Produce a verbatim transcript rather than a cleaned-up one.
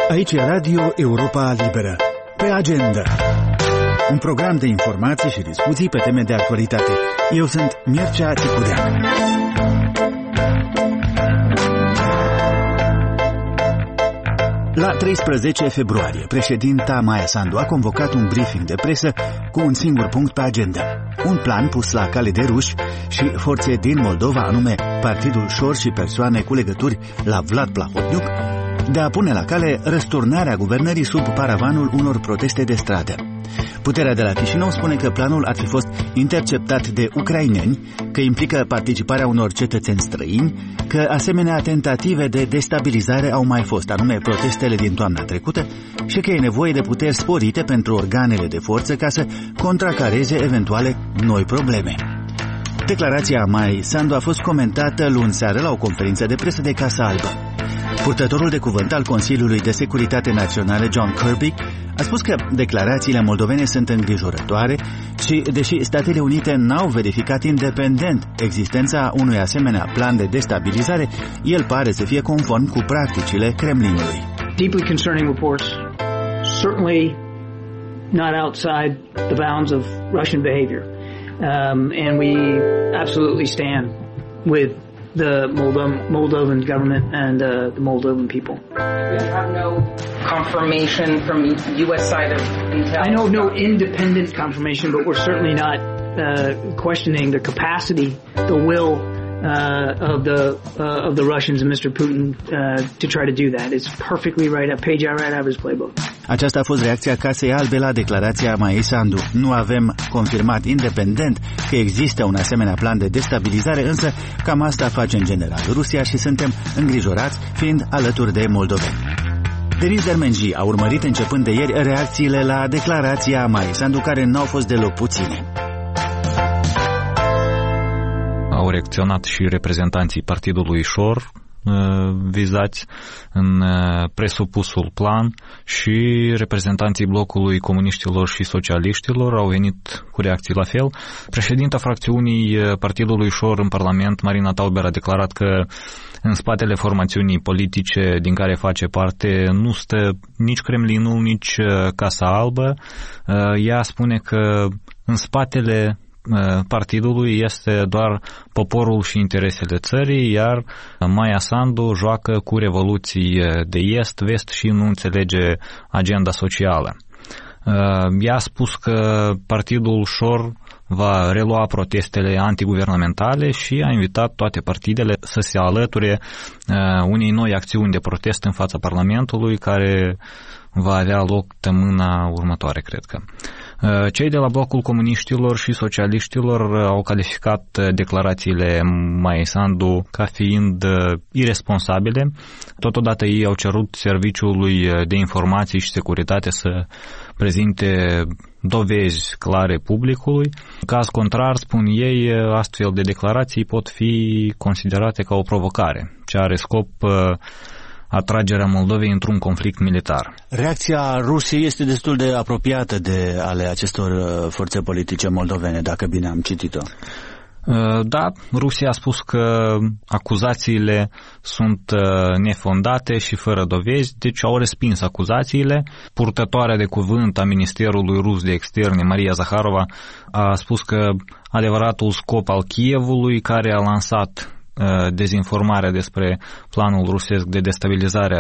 Aici e Radio Europa Liberă. Pe agenda. Un program de informații și discuții pe teme de actualitate. Eu sunt Mircea Ticudean. La treisprezece februarie, președinta Maia Sandu a convocat un briefing de presă cu un singur punct pe agenda. Un plan pus la cale de ruși și forțe din Moldova, anume Partidul Șor și persoane cu legături la Vlad Plahotniuc, de a pune la cale răsturnarea guvernării sub paravanul unor proteste de stradă. Puterea de la Chișinău spune că planul ar fi fost interceptat de ucraineni, că implică participarea unor cetățeni străini, că asemenea tentative de destabilizare au mai fost, anume protestele din toamna trecută, și că e nevoie de puteri sporite pentru organele de forță ca să contracareze eventuale noi probleme. Declarația Maiei Sandu a fost comentată luni seară la o conferință de presă de Casa Albă. Purtătorul de cuvânt al Consiliului de Securitate Națională, John Kirby, a spus că declarațiile moldovene sunt îngrijorătoare și, deși Statele Unite n-au verificat independent existența unui asemenea plan de destabilizare, el pare să fie conform cu practicile Kremlinului. Deeply concerning reports, certainly not outside the bounds of Russian behavior. Um, and we absolutely stand with the Moldovan, Moldovan government and uh, the Moldovan people. We have no confirmation from U S side of intel. I know no independent confirmation, but we're certainly not uh, questioning the capacity, the will uh, of the uh, of the Russians and Mister Putin uh, to try to do that. It's perfectly right up, page out right out of his playbook. Aceasta a fost reacția Casei Albe la declarația Maiei Sandu. Nu avem confirmat independent că există un asemenea plan de destabilizare, însă cam asta face în general Rusia și suntem îngrijorați fiind alături de moldoveni. Denis Dermenji a urmărit începând de ieri reacțiile la declarația Maiei Sandu, care n-au fost deloc puține. Au reacționat și reprezentanții Partidului Șor vizați în presupusul plan și reprezentanții blocului comuniștilor și socialiștilor au venit cu reacții la fel. Președinta fracțiunii Partidului Șor în Parlament, Marina Tauber, a declarat că în spatele formațiunii politice din care face parte nu stă nici Kremlinul, nici Casa Albă. Ea spune că în spatele partidului este doar poporul și interesele țării, iar Maia Sandu joacă cu revoluții de est-vest și nu înțelege agenda socială. Ea a spus că Partidul Șor va relua protestele antiguvernamentale și a invitat toate partidele să se alăture unei noi acțiuni de protest în fața Parlamentului, care va avea loc săptămâna următoare, cred că. Cei de la blocul comuniștilor și socialiștilor au calificat declarațiile Maiei Sandu ca fiind iresponsabile. Totodată ei au cerut Serviciului de Informații și Securitate să prezinte dovezi clare publicului. În caz contrar, spun ei, astfel de declarații pot fi considerate ca o provocare, ce are scop atragerea Moldovei într-un conflict militar. Reacția Rusiei este destul de apropiată de ale acestor forțe politice moldovene, dacă bine am citit-o. Da, Rusia a spus că acuzațiile sunt nefondate și fără dovezi, deci au respins acuzațiile. Purtătoarea de cuvânt a Ministerului Rus de Externe, Maria Zaharova, a spus că adevăratul scop al Kievului, care a lansat dezinformarea despre planul rusesc de destabilizare